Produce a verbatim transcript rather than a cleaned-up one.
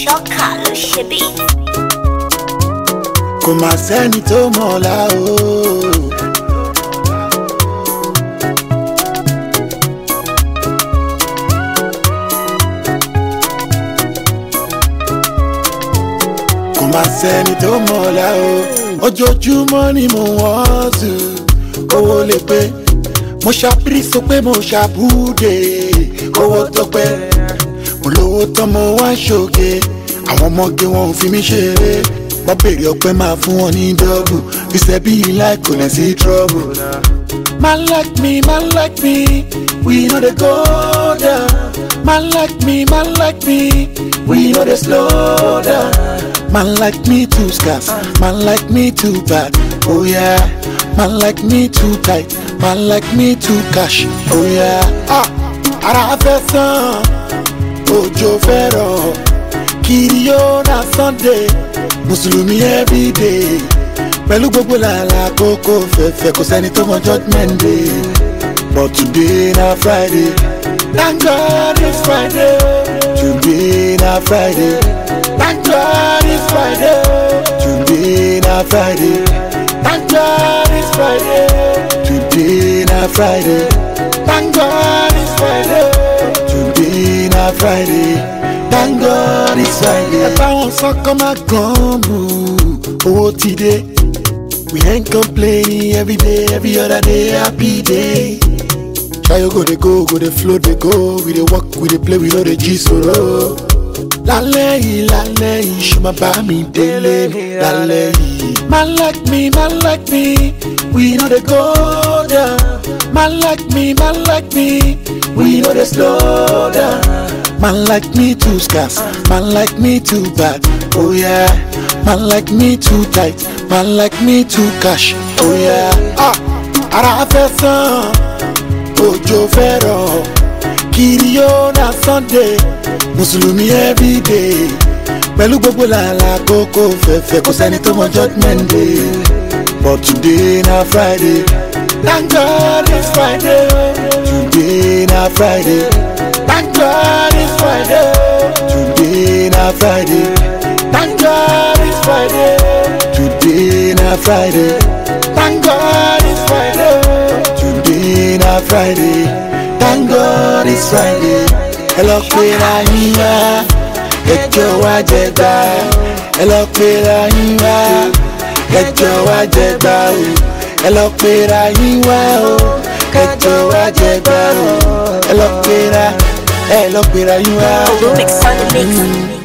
Ṣọ́kà ló ṣe bí. Kò mà sẹ́ni tó mọ̀ ọ̀la o. Kò mà sẹ́ni tó mọ̀ ọ̀la o. Ojoojúmọ́ ni mo wọ́n tù owó lè pé. Mo ṣàpírí sọ pé mo ṣàbúdé owó tó pẹ́. Mo lówó tán mo wá ṣòge, àwọn ọmọge wọn ò fi mí ṣeré. Wọ́n bèrè ọpẹ́ máa fún wọn ní dọ́bù, ìṣẹ́ bí láì kò lẹ̀ sí trouble. Man like me, man like me, we no dey go down. Man like me, man like me, we no dey slow down. Man like me too scarce, man like me too bad, oh yeah. Man like me too tight, man like me too cash, oh yeah. Ah, ara fẹ́ sàn, òjò fẹ́ rọ̀, kiri yóò na Sunday, Mùsùlùmí everyday. Pẹ̀lú gbogbo làálàá kókó fẹ́fẹ́ kò sẹ́ni tó mọ judgment day. But today na Friday, thank God it's Friday. Today na Friday, thank God it's Friday. Today na Friday, thank God it's Friday. Today na Friday, thank God it's Friday. Today na Friday, thank God it's Friday. Ẹ bá wọn sọ́kọ́ máa gan bù, owó ti dé. We ain't complaining every day, every other day, happy day. Try you go, they go, go, they flow, they go. We they walk, we they play, we know they G solo. Lálẹ́ yìí, lálẹ́ yìí, ṣó máa bá mi délé lálẹ́ yìí. Man like me, man like me, we know they go down. Man like me, man like me, we know they slow down. Man like me too scarce, man like me too bad, oh yeah. Man like me too tight, man like me too cash, oh yeah. Ah, ara fẹ́ sàn, òjò fẹ́ rọ̀, kiri yóò na Sunday, Mùsùlùmí everyday. Pẹ̀lú gbogbo làálàá kókó fẹ́fẹ́ kò sẹ́ni tó mọ judgment day. But today na Friday, thank God it's Friday. Today na Friday, thank God it's Friday. Today na Friday, thank God it's Friday. Today na Friday, thank God it's Friday. Today na Friday, thank God it's Friday. Ẹ lọ pé ra yín wá, ẹjọ́ wá jẹ gbà. Ẹ lọ pé ra yín wá, ẹjọ́ wá jẹ gbà o. Ẹ lọ pé ra yín wá o, ẹjọ́ wá jẹ gbà o. Ẹ lọ pé ra, ẹ lọ pé ra yín wá. Mix on the mix.